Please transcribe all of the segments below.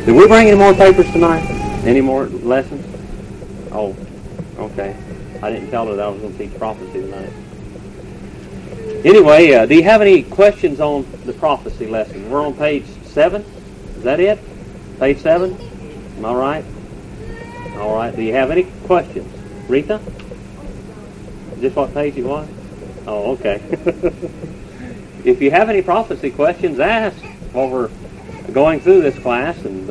Did we bring any more papers tonight? Any more lessons? Oh, okay. I didn't tell her that I was going to teach prophecy tonight. Anyway, do you have any questions on the prophecy lesson? We're on page 7. Is that it? Page 7? Am I right? All right. Do you have any questions? Rita? Just what page you want? Oh, okay. If you have any prophecy questions, ask while we're going through this class, and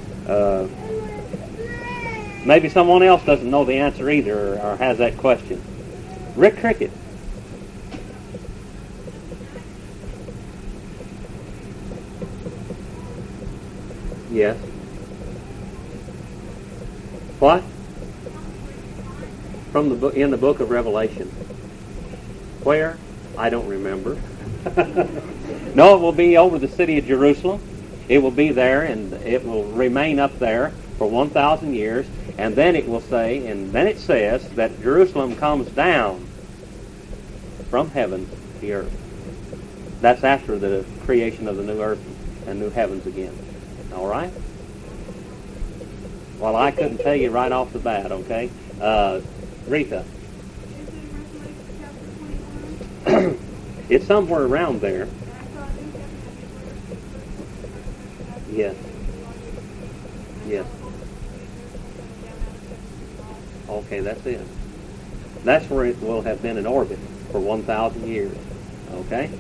maybe someone else doesn't know the answer either or has that question. Rick Cricket. Yes. What? From the book, in the book of Revelation. Where? I don't remember. No, it will be over the city of Jerusalem. It will be there, and it will remain up there for 1,000 years. And then it will say, and then it says that Jerusalem comes down from heaven to the earth. That's after the creation of the new earth and new heavens again. All right? Well, I couldn't tell you right off the bat, okay? Rita. It's somewhere around there. Yes. Yes. Okay, that's it. That's where it will have been in orbit for 1,000 years. Okay?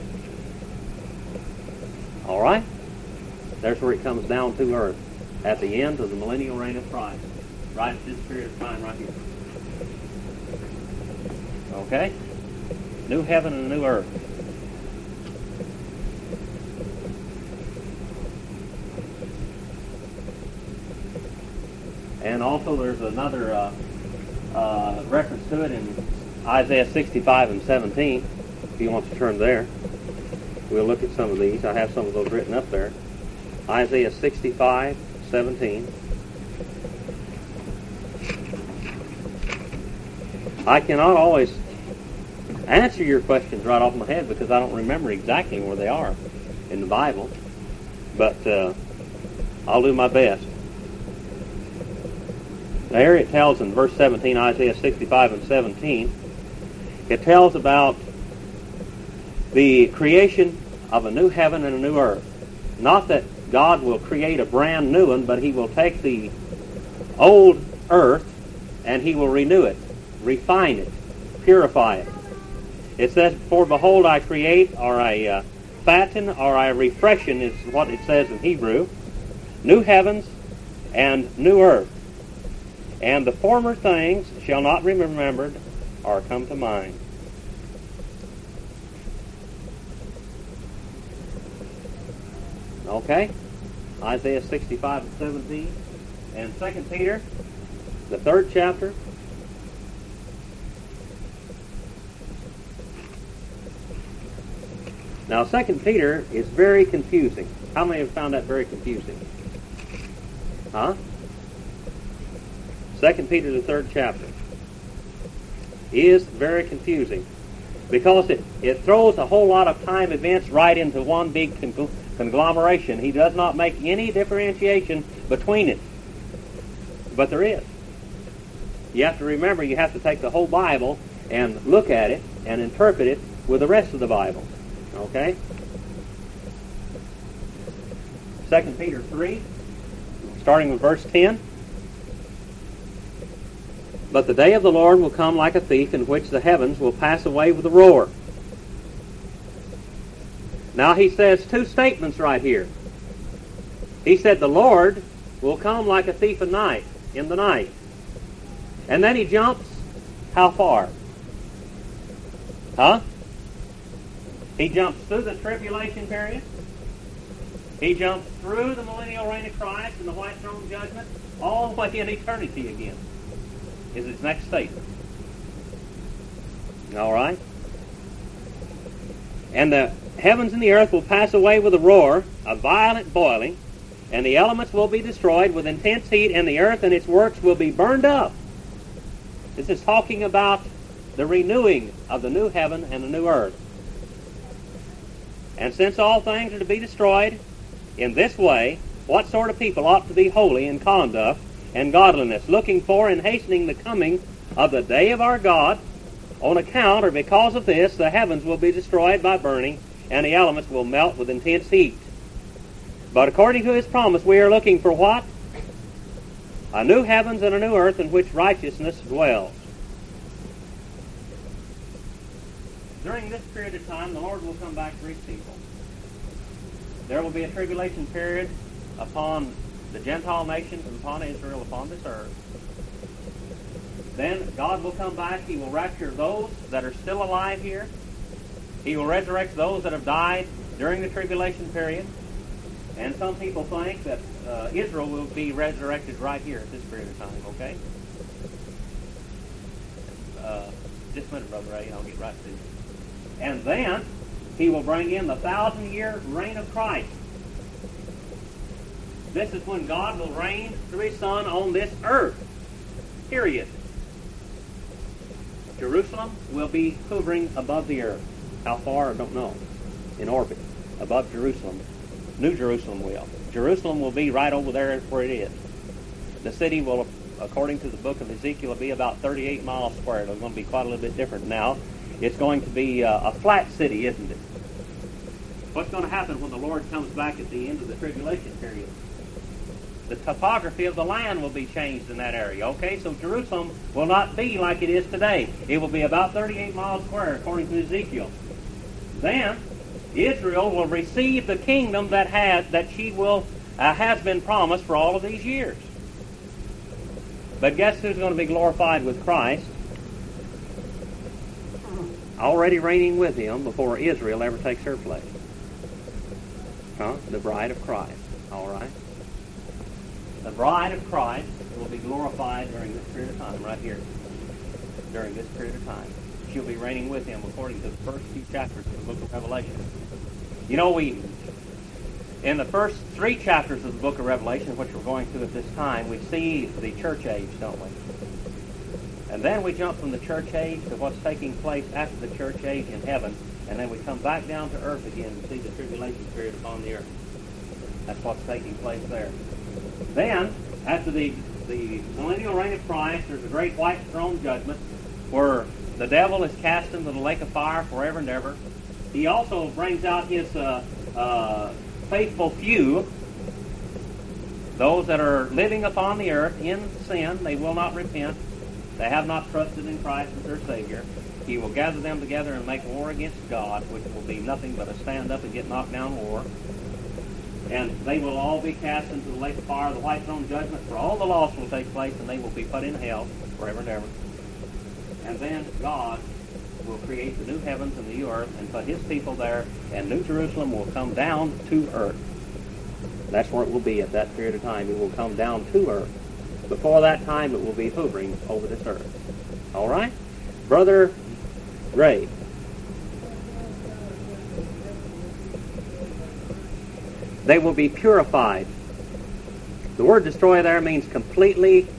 All right? There's where it comes down to earth at the end of the millennial reign of Christ. Right at this period of time right here. Okay? New heaven and a new earth. And also there's another reference to it in Isaiah 65 and 17, if you want to turn there. We'll look at some of these. I have some of those written up there. Isaiah 65, 17. I cannot always answer your questions right off my head because I don't remember exactly where they are in the Bible. But I'll do my best. There it tells in verse 17, Isaiah 65 and 17, it tells about the creation of a new heaven and a new earth. Not that God will create a brand new one, but He will take the old earth and He will renew it, refine it, purify it. It says, "For behold, I create," or I fatten, or I refreshen, is what it says in Hebrew, "new heavens and new earth. And the former things shall not be remembered or come to mind." Okay? Isaiah 65 and 17. And 2 Peter, the 3rd chapter. Now, 2 Peter is very confusing. How many have found that very confusing? Huh? 2 Peter, the 3rd chapter, is very confusing because it throws a whole lot of time events right into one big conglomeration. He does not make any differentiation between it. But there is. You have to remember, you have to take the whole Bible and look at it and interpret it with the rest of the Bible. Okay? 2 Peter 3, starting with verse 10. "But the day of the Lord will come like a thief, in which the heavens will pass away with a roar." Now he says two statements right here. He said the Lord will come like a thief in the night. And then he jumps how far? Huh? He jumps through the tribulation period. He jumps through the millennial reign of Christ and the white throne judgment, all the way in eternity again, is his next statement. All right? "And the heavens and the earth will pass away with a roar, a violent boiling, and the elements will be destroyed with intense heat, and the earth and its works will be burned up." This is talking about the renewing of the new heaven and the new earth. "And since all things are to be destroyed in this way, what sort of people ought to be holy in conduct and godliness, looking for and hastening the coming of the day of our God. On account or because of this, the heavens will be destroyed by burning, and the elements will melt with intense heat. But according to his promise, we are looking for what? A new heavens and a new earth in which righteousness dwells. During this period of time, the Lord will come back for his people. There will be a tribulation period upon the Gentile nations and upon Israel, upon this earth. Then God will come back. He will rapture those that are still alive here. He will resurrect those that have died during the tribulation period. And some people think that Israel will be resurrected right here at this period of time, okay? Just a minute, Brother Ray, I'll get right to you. And then he will bring in the 1,000-year reign of Christ. This is when God will reign through his Son on this earth. Period. Jerusalem will be hovering above the earth. How far, I don't know. In orbit. Above Jerusalem. New Jerusalem will. Jerusalem will be right over there where it is. The city will, according to the book of Ezekiel, be about 38 miles square. It's going to be quite a little bit different now. It's going to be a flat city, isn't it? What's going to happen when the Lord comes back at the end of the tribulation period? The topography of the land will be changed in that area. Okay, so Jerusalem will not be like it is today. It will be about 38 miles square, according to Ezekiel. Then Israel will receive the kingdom that has been promised for all of these years. But guess who's going to be glorified with Christ? Already reigning with him before Israel ever takes her place. The bride of Christ. All right. The bride of Christ will be glorified during this period of time, right here. During this period of time. She'll be reigning with him according to the first few chapters of the book of Revelation. You know, in the first 3 chapters of the book of Revelation, which we're going through at this time, we see the church age, don't we? And then we jump from the church age to what's taking place after the church age in heaven, and then we come back down to earth again to see the tribulation period upon the earth. That's what's taking place there. Then, after the millennial reign of Christ, there's a great white throne judgment where the devil is cast into the lake of fire forever and ever. He also brings out his faithful few, those that are living upon the earth in sin. They will not repent. They have not trusted in Christ as their Savior. He will gather them together and make war against God, which will be nothing but a stand up and get knocked down war. And they will all be cast into the lake of fire, the white throne judgment, for all the lost will take place, and they will be put in hell forever and ever. And then God will create the new heavens and the new earth and put his people there, and New Jerusalem will come down to earth. That's where it will be at that period of time. It will come down to earth. Before that time, it will be hovering over this earth. All right? Brother Ray. They will be purified. The word destroy there means completely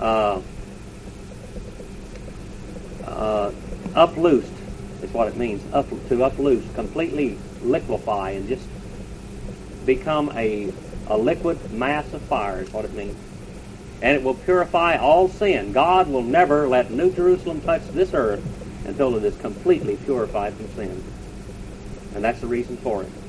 uploosed is what it means. To uploose, completely liquefy and just become a liquid mass of fire is what it means. And it will purify all sin. God will never let New Jerusalem touch this earth until it is completely purified from sin. And that's the reason for it.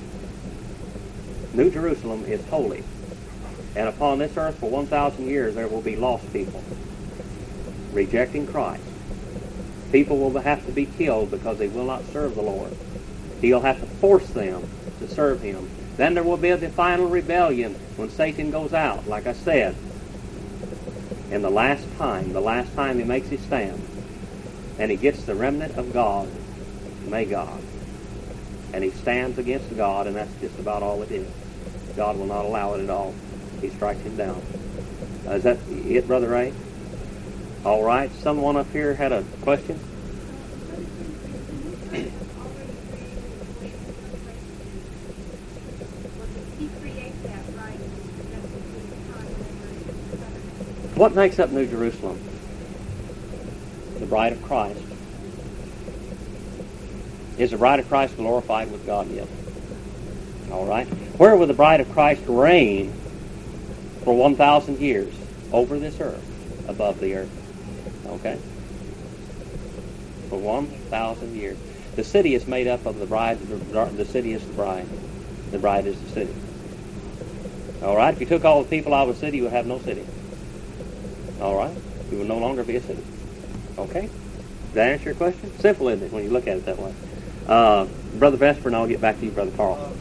New Jerusalem is holy. And upon this earth for 1,000 years there will be lost people rejecting Christ. People will have to be killed because they will not serve the Lord. He'll have to force them to serve him. Then there will be the final rebellion when Satan goes out, like I said. And the last time he makes his stand, and he gets the remnant of God, may God. And he stands against God, and that's just about all it is. God will not allow it at all. He strikes him down. Is that it, Brother Ray? All right. Someone up here had a question? What makes up New Jerusalem? The bride of Christ. Is the bride of Christ glorified with God yet? All right. Where will the bride of Christ reign for 1,000 years over this earth, above the earth. Okay? For 1,000 years. The city is made up of the bride. The city is the bride. The bride is the city. All right? If you took all the people out of the city, you would have no city. All right? You would no longer be a city. Okay? Did that answer your question? Simple, isn't it, when you look at it that way? Brother Vesper, and I'll get back to you, Brother Carl.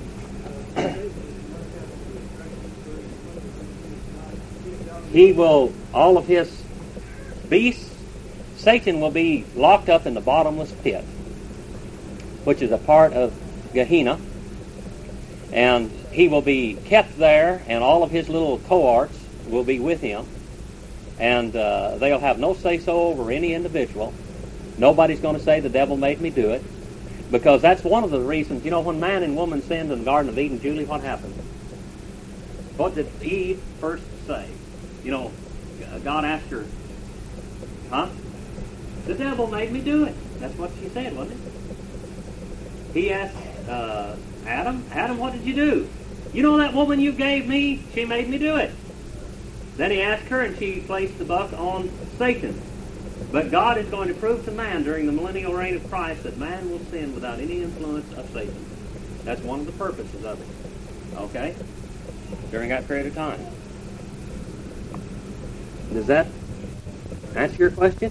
He will, all of his beasts, Satan will be locked up in the bottomless pit, which is a part of Gehenna, and he will be kept there, and all of his little cohorts will be with him, and they'll have no say-so over any individual. Nobody's going to say the devil made me do it, because that's one of the reasons. You know, when man and woman sinned in the Garden of Eden, Julie, what happened? What did Eve first say? You know, God asked her, huh? The devil made me do it. That's what she said, wasn't it? He asked Adam, what did you do? You know that woman you gave me? She made me do it. Then he asked her, and she placed the buck on Satan. But God is going to prove to man during the millennial reign of Christ that man will sin without any influence of Satan. That's one of the purposes of it. Okay? During that period of time. Does that answer your question?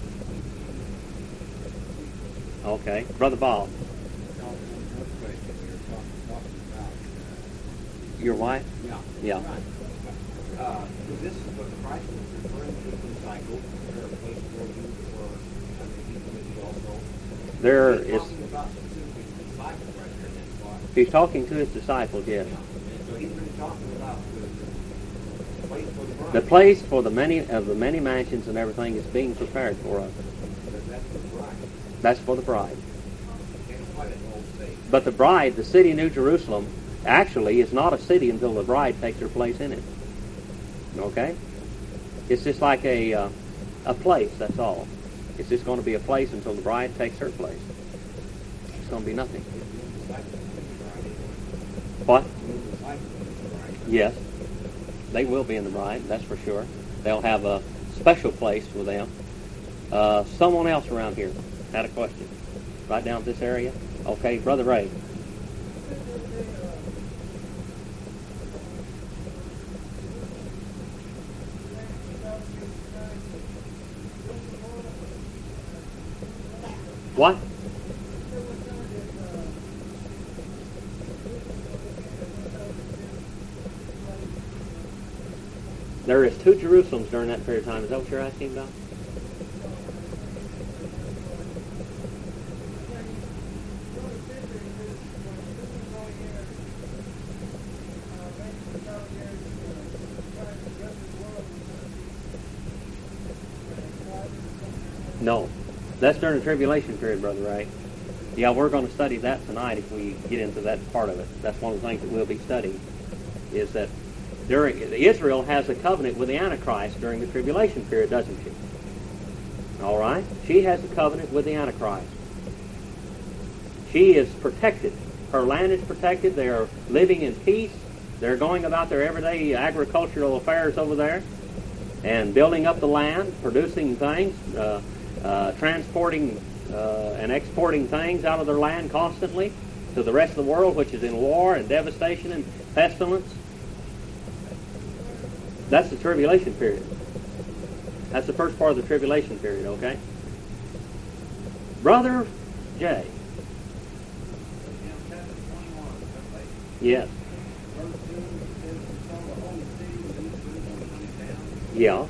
Okay. Brother Bob. Your wife? Yeah. Yeah. Right. This is what Christ was referring to in the cycle. Is there a place where you were also? There He's is. talking about specifically disciples right there in that spot. He's talking to his disciples, yes. Yeah. And so he's been talking about the place for the bride. The place for the many mansions and everything is being prepared for us. That's for the bride. That's for the bride. Can't quite an old state. But the bride, the city of New Jerusalem, actually is not a city until the bride takes her place in it. Okay? It's just like a place, that's all. It's just going to be a place until the bride takes her place. It's going to be nothing. What? Yes. They will be in the bride, that's for sure. They'll have a special place for them. Someone else around here had a question. Right down this area? Okay, Brother Ray. What? There is 2 Jerusalems during that period of time. Is that what you're asking about? No. That's during the tribulation period, Brother Ray. Yeah, we're going to study that tonight if we get into that part of it. That's one of the things that we'll be studying, is that Israel has a covenant with the Antichrist during the tribulation period, doesn't she? All right? She has a covenant with the Antichrist. She is protected. Her land is protected. They are living in peace. They're going about their everyday agricultural affairs over there and building up the land, producing things, transporting and exporting things out of their land constantly to the rest of the world, which is in war and devastation and pestilence. That's the tribulation period. That's the first part of the tribulation period, okay? Brother Jay. Yes. Yeah.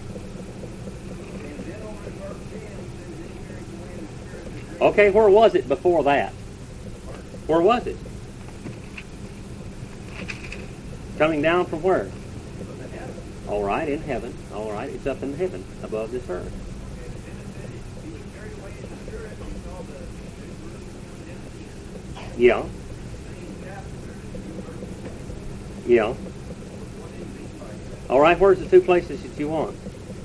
Okay, where was it before that? Where was it? Coming down from where? All right, in heaven. All right, it's up in heaven, above this earth. Yeah. Yeah. All right, where's the 2 places that you want?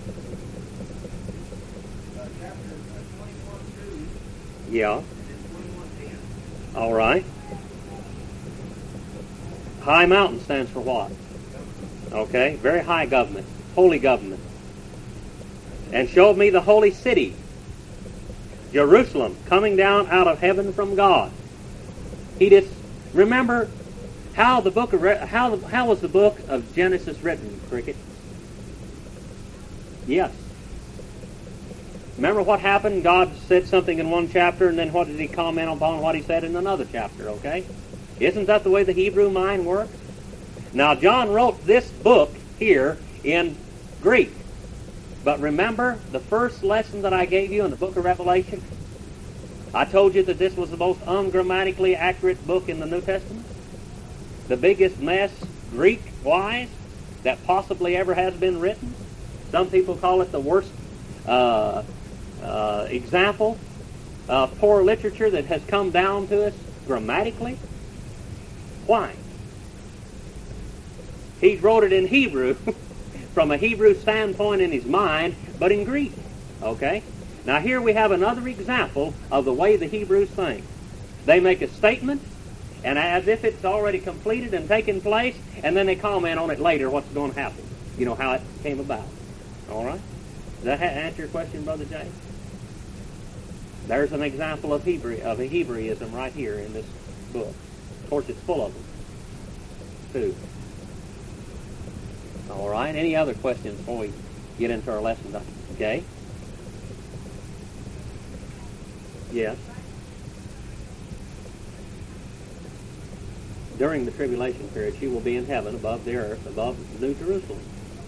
Yeah. All right. High mountain stands for what? Okay? Very high government. Holy government. And showed me the holy city, Jerusalem, coming down out of heaven from God. He did. Remember how the book of how was the book of Genesis written, Cricket? Yes. Remember what happened? God said something in one chapter, and then what did He comment upon what He said in another chapter? Okay, isn't that the way the Hebrew mind works? Now John wrote this book here in Greek. But remember the first lesson that I gave you in the book of Revelation? I told you that this was the most ungrammatically accurate book in the New Testament. The biggest mess, Greek-wise, that possibly ever has been written. Some people call it the worst example of poor literature that has come down to us grammatically. Why? He wrote it in Hebrew, from a Hebrew standpoint in his mind, but in Greek. Okay? Now here we have another example of the way the Hebrews think. They make a statement, and as if it's already completed and taken place, and then they comment on it later, what's going to happen. You know, how it came about. All right? Does that answer your question, Brother Jay? There's an example of a Hebraism right here in this book. Of course, it's full of them, too. All right. Any other questions before we get into our lesson? Okay. Yes. During the tribulation period, she will be in heaven above the earth, above New Jerusalem.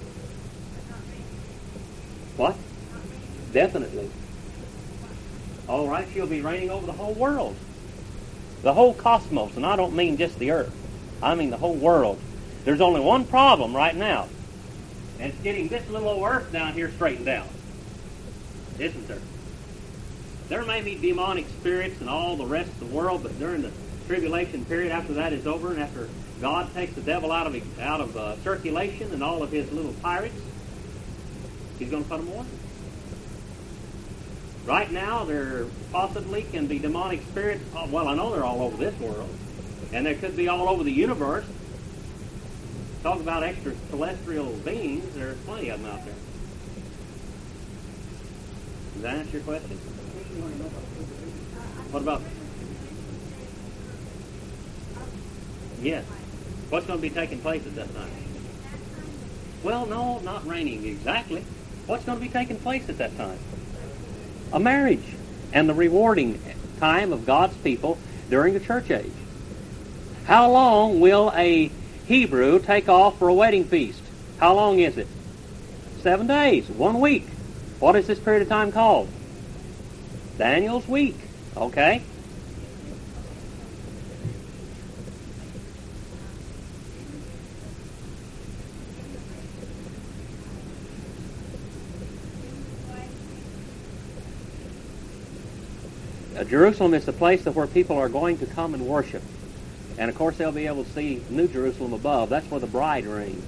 What? Definitely. All right. She'll be reigning over the whole world, the whole cosmos, and I don't mean just the earth. I mean the whole world. There's only one problem right now, and it's getting this little old earth down here straightened out. Isn't there? There may be demonic spirits and all the rest of the world, but during the tribulation period, after that is over, and after God takes the devil out of circulation and all of his little pirates, He's going to put them away. Right now, there possibly can be demonic spirits. Well, I know they're all over this world, and there could be all over the universe. Talk about extraterrestrial beings, there's plenty of them out there. Does that answer your question? What about? Yes. What's going to be taking place at that time? Well, no, not reigning exactly. What's going to be taking place at that time? A marriage and the rewarding time of God's people during the church age. How long will a Hebrew take off for a wedding feast? How long is it? 7 days, 1 week. What is this period of time called? Daniel's week. Okay? Jerusalem is the place where people are going to come and worship. And of course they'll be able to see New Jerusalem above. That's where the bride reigns.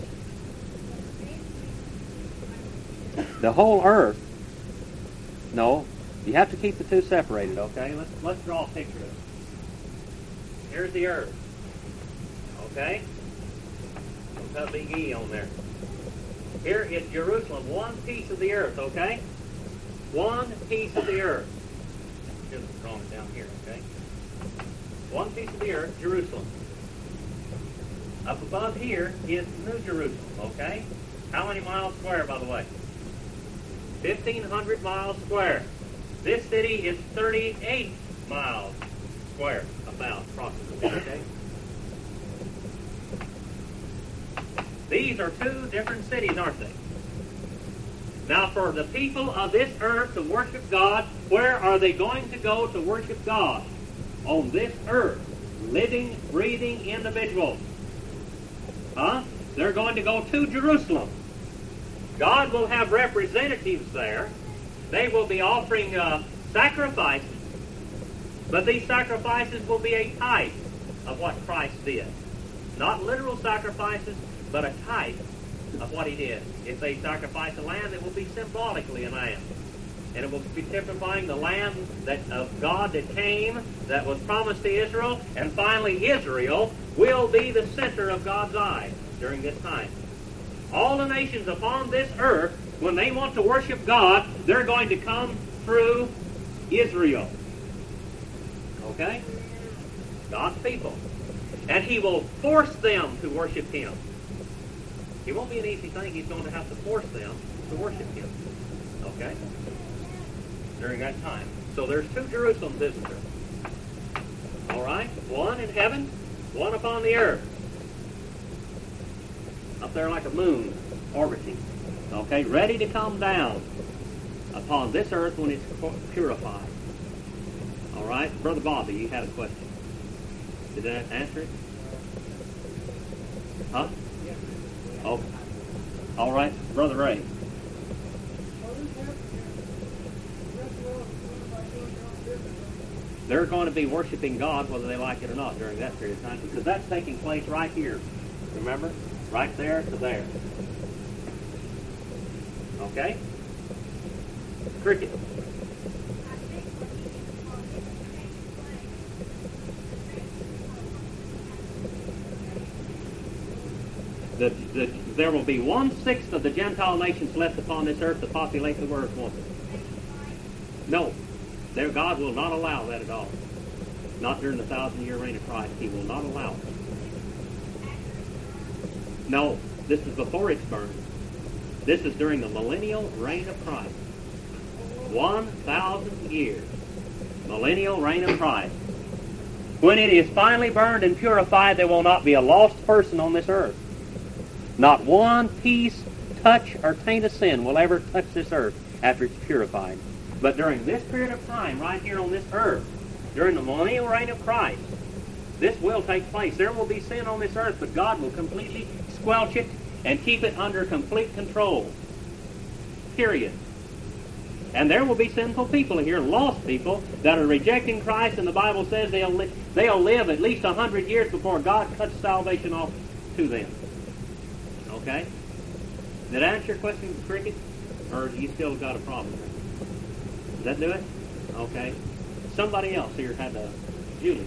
The whole earth. No, you have to keep the two separated, okay? Let's draw a picture of it. Here's the earth. Okay? We'll put big E on there. Here is Jerusalem, one piece of the earth, okay? One piece of the earth. Should have drawn it down here, okay? One piece of the earth, Jerusalem. Up above here is New Jerusalem, okay? How many miles square, by the way? 1,500 miles square. This city is 38 miles square, about, approximately, okay? These are two different cities, aren't they? Now, for the people of this earth to worship God, where are they going to go to worship God? On this earth, living, breathing individuals. Huh? They're going to go to Jerusalem. God will have representatives there. They will be offering sacrifices. But these sacrifices will be a type of what Christ did. Not literal sacrifices, but a type of what He did. If they sacrifice a lamb, it will be symbolically a lamb. And it will be typifying the Lamb of God that came, that was promised to Israel, and finally Israel will be the center of God's eye during this time. All the nations upon this earth, when they want to worship God, they're going to come through Israel. Okay? God's people. And He will force them to worship Him. It won't be an easy thing. He's going to have to force them to worship Him. Okay? During that time. So there's two Jerusalems, isn't there? All right? One in heaven, one upon the earth. Up there like a moon orbiting. Okay? Ready to come down upon this earth when it's purified. All right? Brother Bobby, you had a question. Did that answer it? Huh? Oh. All right. Brother Ray. They're going to be worshiping God whether they like it or not during that period of time, because that's taking place right here. Remember? Right there to there. Okay? Cricket. There will be 1/6 of the Gentile nations left upon this earth to populate the earth, won't there? No. God will not allow that at all. Not during the 1,000-year reign of Christ. He will not allow it. No. This is before it's burned. This is during the millennial reign of Christ. 1,000 years. Millennial reign of Christ. When it is finally burned and purified, there will not be a lost person on this earth. Not one piece, touch, or taint of sin will ever touch this earth after it's purified. But during this period of time, right here on this earth, during the millennial reign of Christ, this will take place. There will be sin on this earth, but God will completely squelch it and keep it under complete control. Period. And there will be sinful people here, lost people, that are rejecting Christ, and the Bible says they'll live at least 100 years before God cuts salvation off to them. Okay? Did I answer your question, Cricket? Or you still got a problem? Does that do it? Okay. Somebody else here had a... Julie.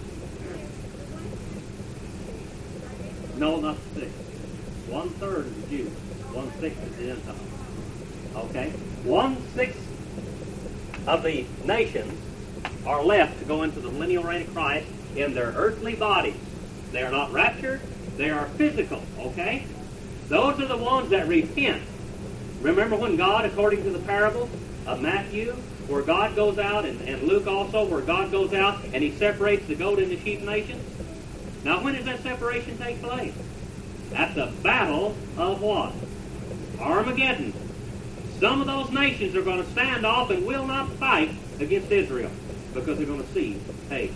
No, not 6. 1/3 is the Jews. 1/6 is the Gentiles. Okay? 1/6 of the nations are left to go into the millennial reign of Christ in their earthly bodies. They are not raptured. They are physical. Okay? Those are the ones that repent. Remember when God, according to the parable of Matthew, where God goes out, and Luke also, where God goes out and He separates the goat and the sheep nations? Now, when does that separation take place? At the battle of what? Armageddon. Some of those nations are going to stand off and will not fight against Israel because they're going to see, hey,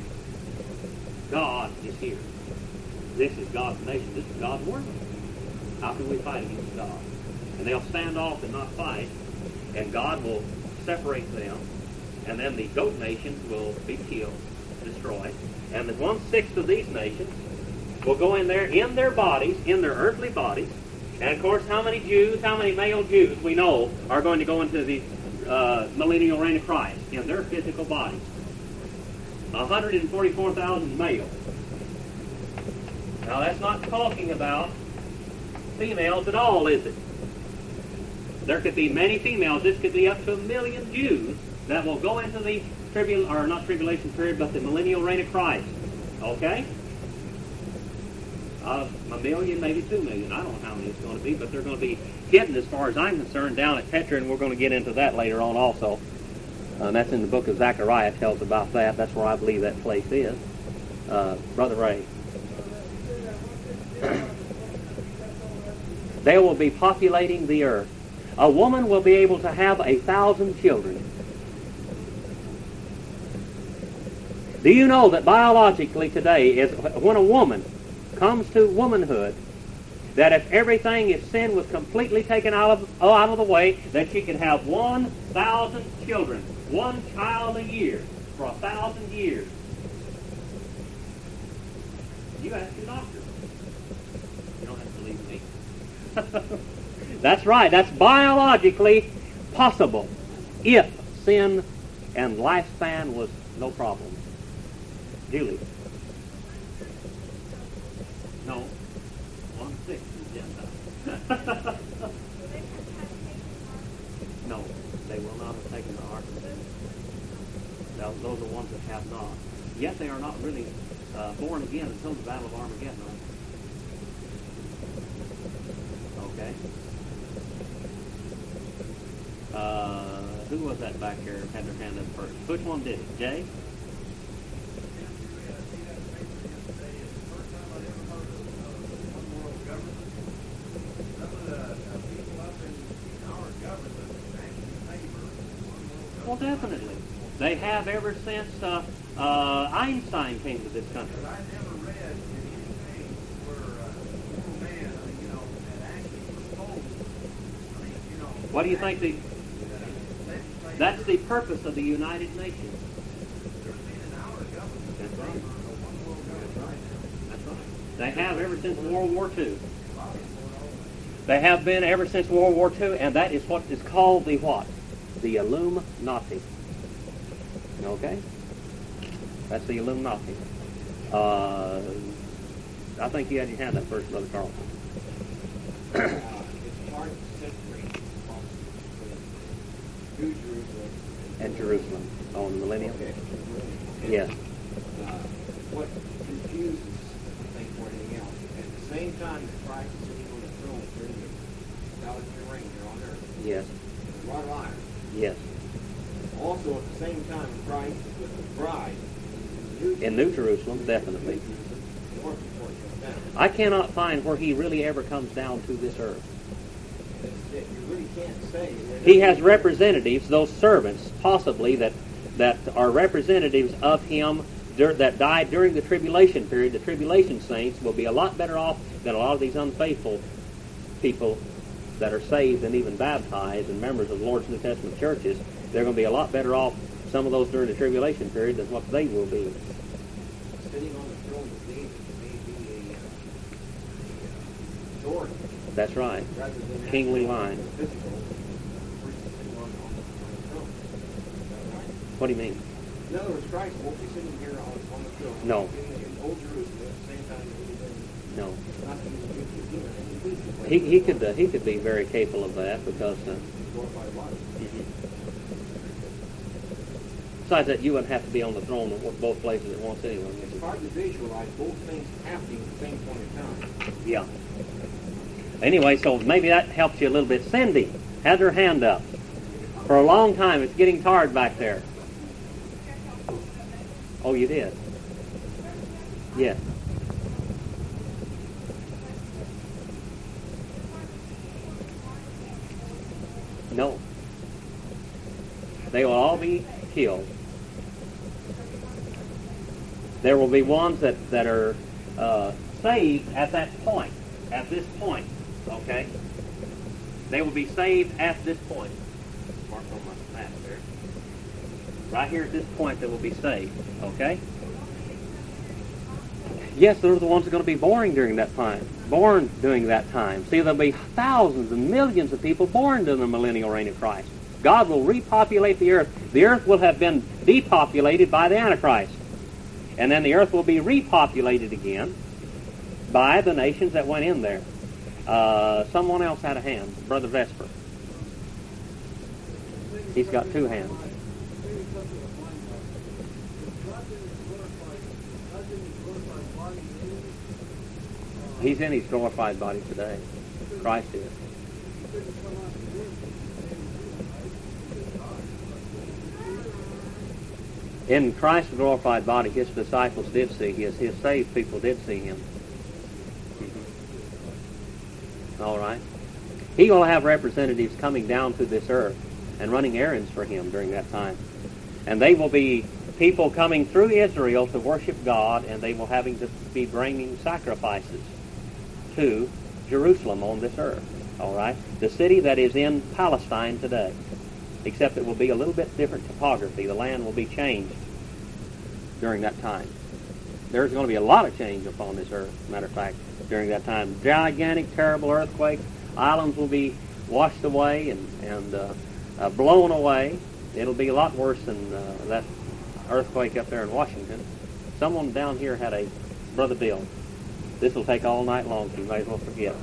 God is here. This is God's nation. This is God's world. How can we fight against God? And they'll stand off and not fight, and God will separate them, and then the goat nations will be killed, destroyed, and the 1/6 of these nations will go in there in their bodies, in their earthly bodies. And of course, how many male Jews we know are going to go into the millennial reign of Christ in their physical bodies? 144,000 males. Now that's not talking about females at all, is it? There could be many females. This could be up to 1 million Jews that will go into the tribulation period, but the millennial reign of Christ. Okay? 1 million, maybe 2 million. I don't know how many it's going to be, but they're going to be hidden, as far as I'm concerned, down at Petra, and we're going to get into that later on also. And that's in the book of Zechariah, tells about that. That's where I believe that place is. Brother Ray. They will be populating the earth. A woman will be able to have 1,000 children. Do you know that biologically today, is when a woman comes to womanhood, that if everything, if sin was completely taken out of the way, that she could have 1,000 children, one child a year for 1,000 years? You ask your doctor. You don't have to believe me. That's right. That's biologically possible if sin and lifespan was no problem. Julie. No. 1/6 is Gentile. Those are ones that have not. Yet they are not really born again until the Battle of Armageddon. Okay. Who was that back here? Had their hand up first. Which one did it? Jay? Well, definitely. They have ever since Einstein came to this country. But I never read anything where man, had actually proposed. What do you think that's the purpose of the United Nations? There's been an hour government. That's right. One world government. That's right. They have ever since World War II. They have been ever since World War II, and that is what is called the what? The Illuminati. Okay? That's the Illuminati. I think you had your hand up first, Brother Carlson. It's hard to separate New Jerusalem And Jerusalem on the millennium. Okay. Yes. What confuses, I think, more than anything else, at the same time that Christ is sitting on the throne during the 1,000-year reign here on earth, Yes. a lot of iron. Yes. Also, at the same time, Christ is with the bride In New Jerusalem, definitely. north before he comes down. I cannot find where he really ever comes down to this earth. You really can't say. He has representatives, those servants, possibly, that are representatives of him that died during the tribulation period. The tribulation saints will be a lot better off than a lot of these unfaithful people that are saved and even baptized and members of the Lord's New Testament churches. They're going to be a lot better off, some of those during the tribulation period, than what they will be. Sitting on the throne of David may be a sword. That's right. Rather than Kingly line. physical, the person sitting on the throne. Is that right? What do you mean? In other words, Christ won't be sitting here on the throne. No. In Old Jerusalem at the same time that he's in. No. Not that he's a human. He could be very capable of that because. Glorified body. Besides that, you wouldn't have to be on the throne of both places at once anyway. It's hard to visualize both things happening at the same point in time. Yeah. Anyway, so maybe that helps you a little bit. Cindy has her hand up. For a long time, it's getting tired back there. Oh, you did? Yes. No. They will all be killed. There will be ones that are saved at that point, at this point, okay? They will be saved at this point. Mark on my map there. Right here at this point they will be saved, okay? Yes, those are the ones that are going to be born during that time. See, there'll be thousands and millions of people born during the millennial reign of Christ. God will repopulate the earth. The earth will have been depopulated by the Antichrist. And then the earth will be repopulated again by the nations that went in there. Someone else had a hand. Brother Vesper. He's got two hands. He's in his glorified body today. Christ is. In Christ's glorified body, his disciples did see. His saved people did see him. All right. He will have representatives coming down to this earth and running errands for him during that time. And they will be people coming through Israel to worship God, and they will having to be bringing sacrifices to Jerusalem on this earth. All right? The city that is in Palestine today. Except it will be a little bit different topography. The land will be changed during that time. There's going to be a lot of change upon this earth, matter of fact, during that time. Gigantic, terrible earthquake. Islands will be washed away and blown away. It'll be a lot worse than that earthquake up there in Washington. Someone down here had a, Brother Bill, this will take all night long, so you might as well forget.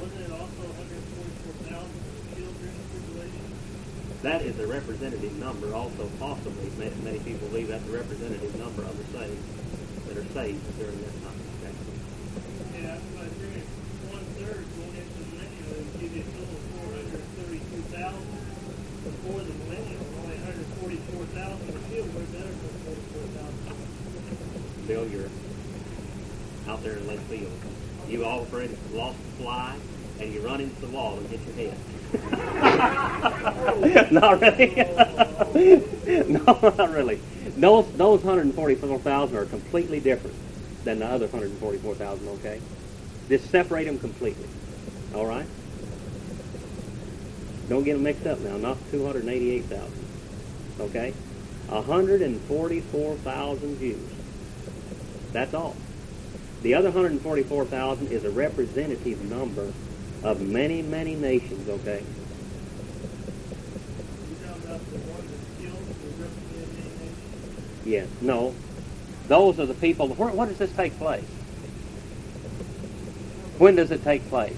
Wasn't it also 144,000 killed during the tribulation? That is a representative number also, possibly. Many people believe that's a representative number of the saved that are saved during that time. Okay? Yeah, but during 1/3 going into the millennium, it would give you a total of 432,000. Before the millennium, only 144,000 were killed. We're better than 44,000. Bill, you're out there in left field. You already lost the fly, and you run into the wall and hit your head. Not really. No, not really. Those 144,000 are completely different than the other 144,000, okay? Just separate them completely. All right? Don't get them mixed up now. Not 288,000. Okay? 144,000 Jews. That's all. The other 144,000 is a representative number of many, many nations, okay? You talking about the ones that killed the representative nation? Yes. No. Those are the people. When does this take place? When does it take place?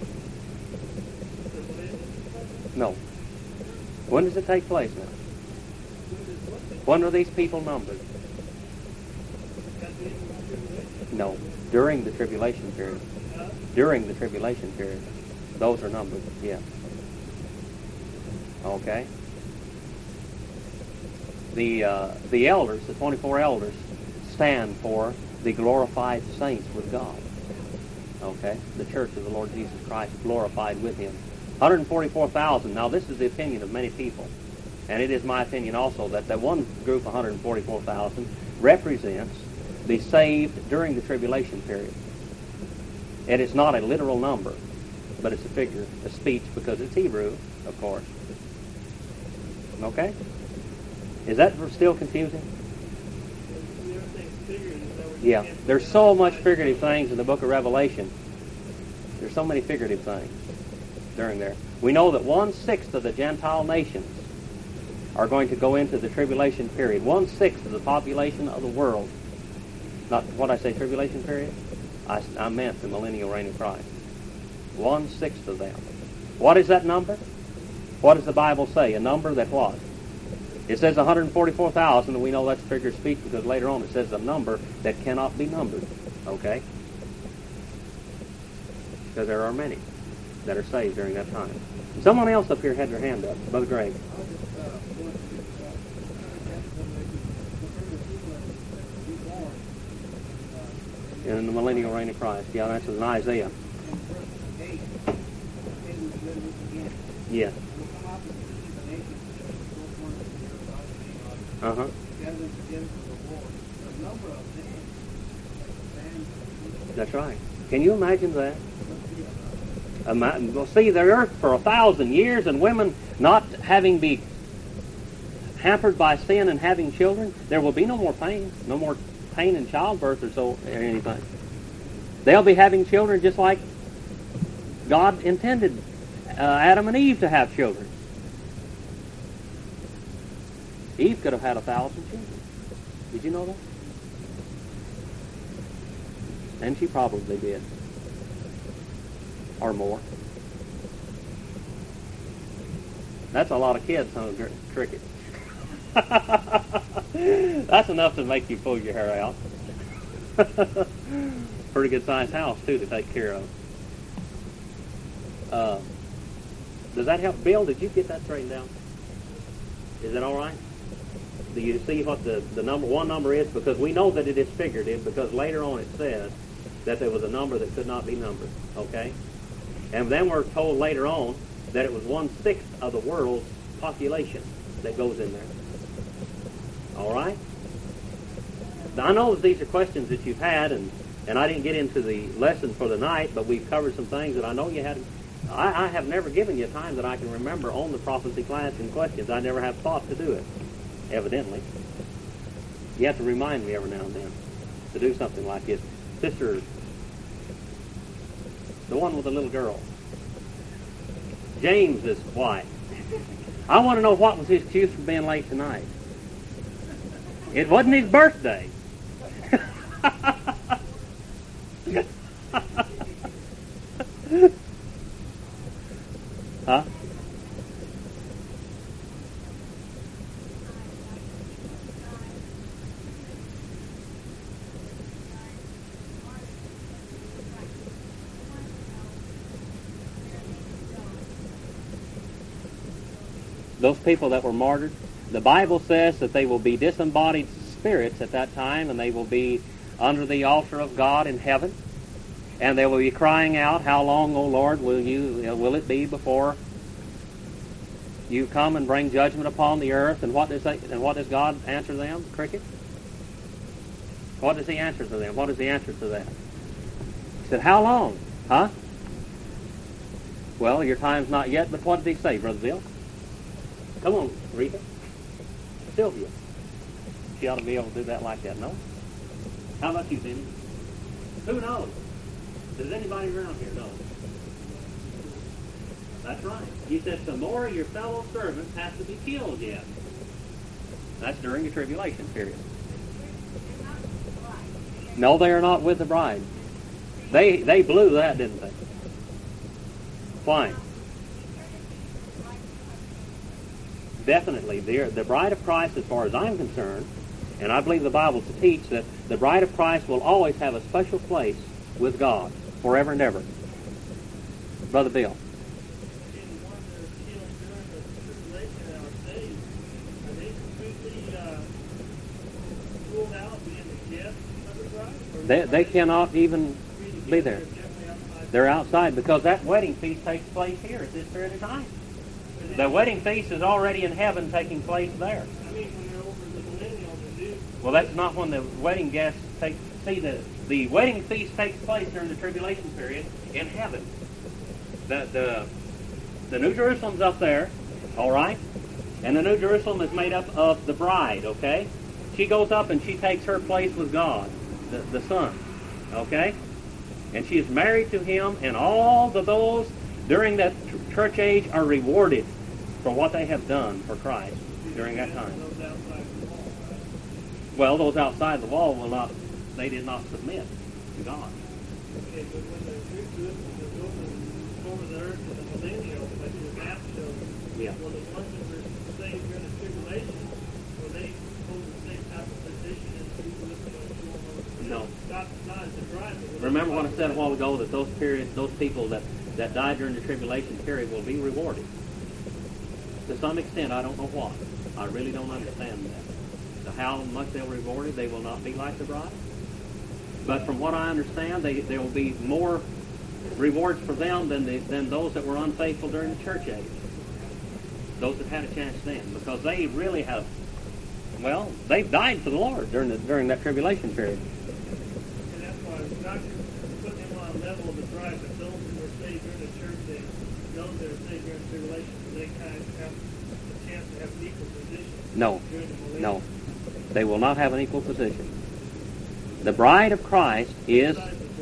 No. When does it take place now? When are these people numbered? No. During the tribulation period. During the tribulation period. Those are numbered, yeah. Okay. The elders, the 24 elders, stand for the glorified saints with God. Okay? The church of the Lord Jesus Christ glorified with Him. 144,000. Now, this is the opinion of many people. And it is my opinion also that that one group, 144,000, represents the saved during the tribulation period. And it's not a literal number, but it's a figure, a speech, because it's Hebrew, of course. Okay? Is that still confusing? Yeah. There's so much figurative things in the book of Revelation. There's so many figurative things during there. We know that 1/6 of the Gentile nations are going to go into the tribulation period. 1/6 of the population of the world. Not what I say, tribulation period? I meant the millennial reign of Christ. 1/6 of them. What is that number? What does the Bible say? A number that what? It says 144,000, and we know that's figure of speech because later on it says a number that cannot be numbered. Okay? Because there are many that are saved during that time. Someone else up here had their hand up. Brother Greg. In the millennial reign of Christ. Yeah, that's in Isaiah. Yeah. Uh-huh. That's right. Can you imagine that? Well, see, the earth for 1,000 years and women not having be hampered by sin and having children, there will be no more pain. No more pain in childbirth or so or anything. They'll be having children just like God intended Adam and Eve to have children. Eve could have had 1,000 children. Did you know that? And she probably did. Or more. That's a lot of kids, huh, Cricket? That's enough to make you pull your hair out. Pretty good sized house, too, to take care of. Does that help? Bill, did you get that straightened out? Is that all right? Do you see what the number one number is? Because we know that it is figurative, because later on it says that there was a number that could not be numbered. Okay? And then we're told later on that it was 1/6 of the world's population that goes in there. All right? Now, I know that these are questions that you've had, and I didn't get into the lesson for the night, but we've covered some things that I know you had. I have never given you time that I can remember on the prophecy class in questions. I never have thought to do it, evidently. You have to remind me every now and then to do something like this. Sister, the one with the little girl, James is white. I want to know what was his excuse for being late tonight. It wasn't his birthday. those people that were martyred, the Bible says that they will be disembodied spirits at that time, and they will be under the altar of God in heaven, and they will be crying out, "How long, O Lord, will it be before you come and bring judgment upon the earth?" And what does God answer them? Cricket. What does He answer to them? What is the answer to that? He said, "How long? Huh? Well, your time's not yet." But what did He say, Brother Bill? Come on, Rita. Sylvia. She ought to be able to do that like that, no? How about you, Benny? Who knows? Does anybody around here know? That's right. He said, "Some more of your fellow servants have to be killed yet." That's during the tribulation period. No, they are not with the bride. They blew that, didn't they? Why? Definitely. The bride of Christ, as far as I'm concerned, and I believe the Bible to teach that the bride of Christ will always have a special place with God forever and ever. Brother Bill. They cannot even be there. They're outside because that wedding feast takes place here at this period of time. The wedding feast is already in heaven taking place there. Well, that's not when the wedding guests take. See, the wedding feast takes place during the tribulation period in heaven. The New Jerusalem's up there, all right? And the New Jerusalem is made up of the bride, okay? She goes up and she takes her place with God, the Son, okay? And she is married to Him, and all of those during that church age are rewarded for what they have done for Christ during that time. Well, those outside the wall they did not submit to God. Okay, but when the New Jerusalem is over the earth in the millennial, like the map shows, well, the ones that were saved during the tribulation, will they hold the same type of position as people listening on? No. Not as the bride. Remember what I said a while ago, that those people that died during the tribulation period will be rewarded. To some extent, I don't know what. I really don't understand that. So how much they'll be rewarded, they will not be like the bride. But from what I understand, there will be more rewards for them than those that were unfaithful during the church age. Those that had a chance then, because they really have. Well, they've died for the Lord during that tribulation period. And that's why God put them on a level of the bride, but those who were saved during the church age, those that are saved during the tribulation, they kind of have a chance to have an equal position. No. They will not have an equal position. The bride of Christ is.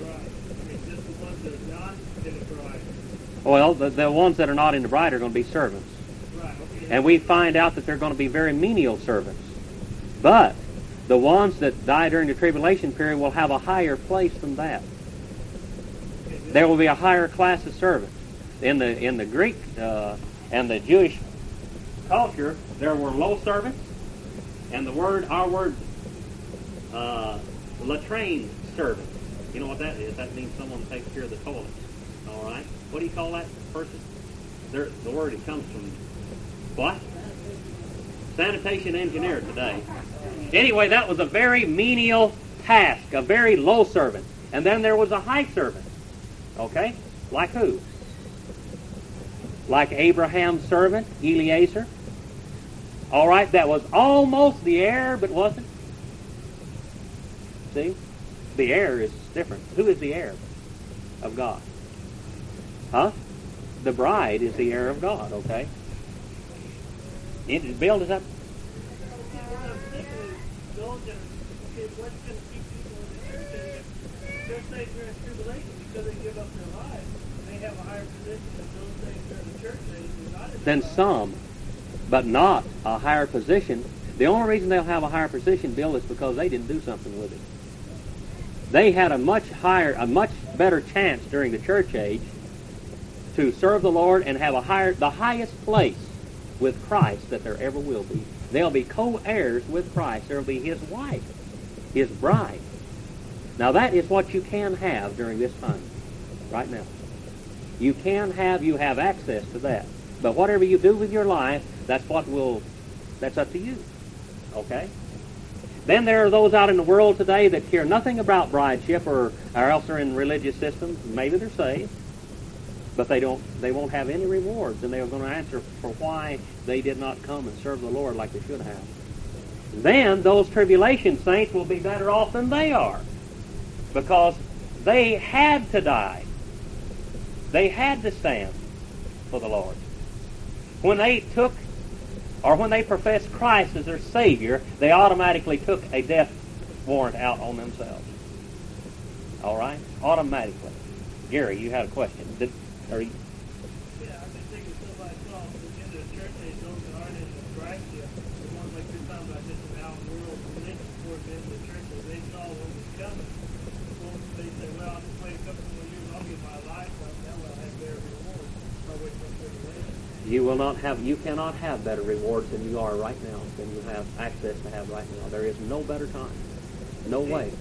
Well, the ones that are not in the bride are going to be servants. And we find out that they're going to be very menial servants. But the ones that die during the tribulation period will have a higher place than that. There will be a higher class of servants. In the Greek and the Jewish culture, there were low servants, and our word latrine servant. You know what that is? That means someone who takes care of the toilets. All right. What do you call that person? The word it comes from what? Sanitation engineer today. Anyway, that was a very menial task, a very low servant. And then there was a high servant. Okay? Like who? Like Abraham's servant, Eliezer. All right, that was almost the heir, but wasn't. See? The heir is different. Who is the heir of God? Huh? The bride is the heir of God, okay? Bill, does that... Then some, but not a higher position. The only reason they'll have a higher position, Bill, is because they didn't do something with it. They had a much better chance during the church age to serve the Lord and have the highest place with Christ that there ever will be. They'll be co-heirs with Christ. There will be His wife, His bride. Now that is what you can have during this time, right now. You have access to that. But whatever you do with your life, that's up to you. Okay? Then there are those out in the world today that care nothing about brideship or else they're in religious systems. Maybe they're saved, but they won't have any rewards, and they're going to answer for why they did not come and serve the Lord like they should have. Then those tribulation saints will be better off than they are, because they had to die. They had to stand for the Lord. When they professed Christ as their Savior, they automatically took a death warrant out on themselves. All right? Automatically. Gary, you had a question. Yeah, I've been thinking somebody saw in the church age, those that aren't in the brideship, the ones like you're talking about just an out world religion before them in the churches, they saw what was coming. Well, they said, well, I'll just wait a couple more years, I'll get my life up, that will have better rewards. I'll wait for tribulation. You cannot have better rewards than you are right now, than you have access to have right now. There is no better time. No way.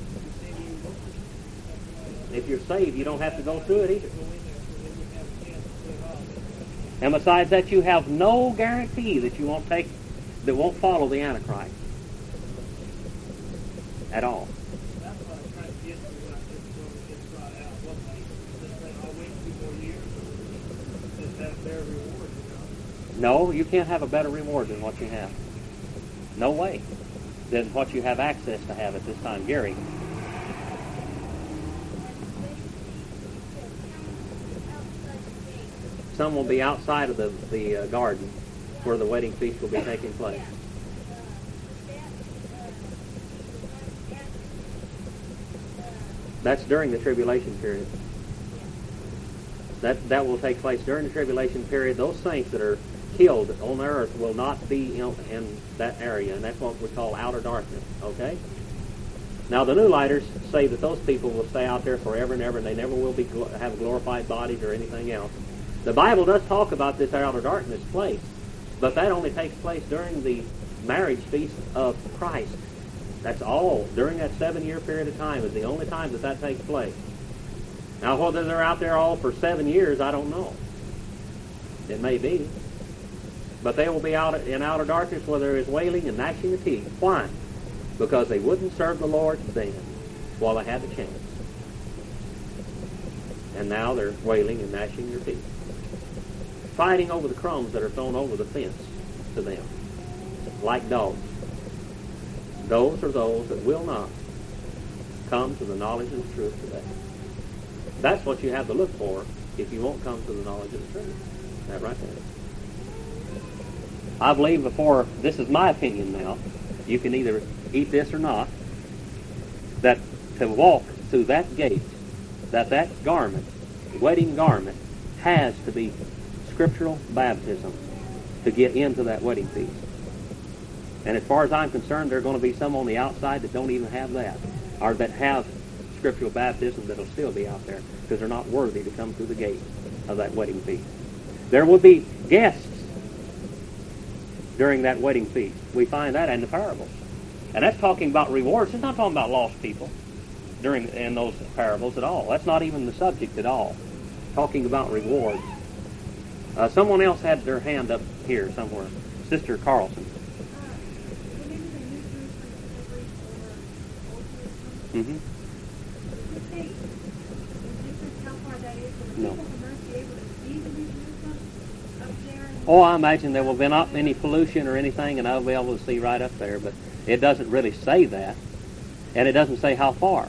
If you're saved, you don't have to go through it either. And besides that, you have no guarantee that won't follow the Antichrist at all. That's what I'm trying to get to when I just want to get brought out. What makes it? I'll wait 2 more years. Just have better reward, No, you can't have a better reward than what you have. No way. Than what you have access to have at this time. Gary. Some will be outside of the garden where the wedding feast will be taking place. That's during the tribulation period. That will take place during the tribulation period. Those saints that are killed on the earth will not be in that area, and that's what we call outer darkness. Okay? Now the New Lighters say that those people will stay out there forever and ever, and they never will have glorified bodies or anything else. The Bible does talk about this outer darkness place, but that only takes place during the marriage feast of Christ. That's all. During that 7-year period of time is the only time that takes place. Now, whether they're out there all for 7 years, I don't know. It may be. But they will be out in outer darkness where there is wailing and gnashing of teeth. Why? Because they wouldn't serve the Lord then while they had the chance. And now they're wailing and gnashing their teeth, fighting over the crumbs that are thrown over the fence to them, like dogs. Those are those that will not come to the knowledge of the truth today. That's what you have to look for if you won't come to the knowledge of the truth. That right there. I believe this is my opinion now, you can either eat this or not, that to walk through that gate, that garment, wedding garment, has to be scriptural baptism to get into that wedding feast. And as far as I'm concerned, there are going to be some on the outside that don't even have that, or that have scriptural baptism that will still be out there because they're not worthy to come through the gate of that wedding feast. There will be guests during that wedding feast. We find that in the parables. And that's talking about rewards. It's not talking about lost people in those parables at all. That's not even the subject at all. Talking about rewards. Someone else had their hand up here somewhere. Sister Carlson. Mm-hmm. No. Oh, I imagine there will be not any pollution or anything, and I'll be able to see right up there, but it doesn't really say that, and it doesn't say how far.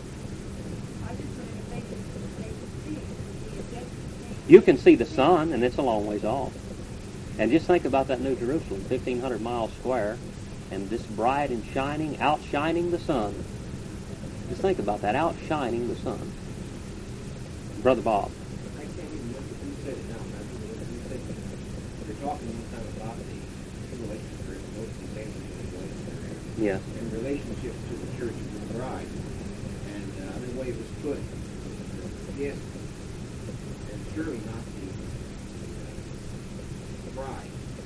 You can see the sun, and it's a long ways off. And just think about that New Jerusalem, 1,500 miles square, and this bright and shining, outshining the sun. Just think about that, outshining the sun. Brother Bob. I can't even remember who said it now. You're talking one time about the tribulation period, mostly mainly the tribulation period. Yeah. In relationship to the church of the bride. And the way it was put, yes, and surely not the bride.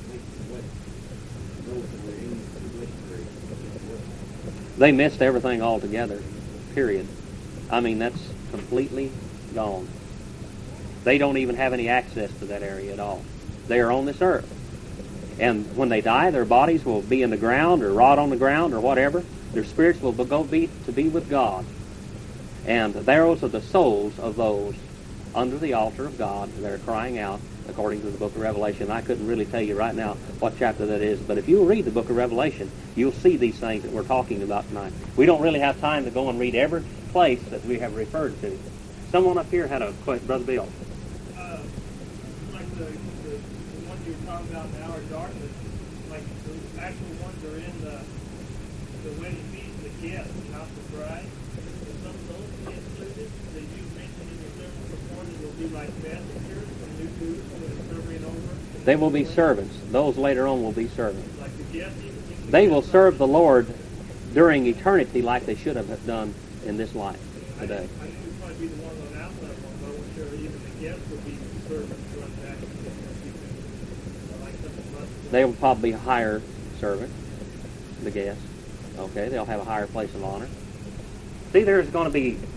Those that were in the tribulation period. They missed everything altogether, period. I mean, that's completely gone. They don't even have any access to that area at all. They are on this earth. And when they die, their bodies will be in the ground or rot on the ground or whatever. Their spirits will go to be with God. And those are the souls of those under the altar of God that are crying out according to the book of Revelation. I couldn't really tell you right now what chapter that is, but if you'll read the book of Revelation, you'll see these things that we're talking about tonight. We don't really have time to go and read every place that we have referred to. Someone up here had a question, Brother Bill. Like the ones you were talking about in the hour of darkness, like the actual ones are in the wedding feast, the guests, not the bride. Will some of those be included that you mentioned in your sermon before that will be like messengers from New Jerusalem that are serving over? They will be servants. Those later on will be servants. Like the guests, even They will serve the Lord during eternity like they should have done in this life today. I knew it would probably be the one on the outside one, but I wasn't sure even the guests would be servants to us back in the like something. They will probably be a higher servant, the guests. Okay, they'll have a higher place of honor. See, there's going to be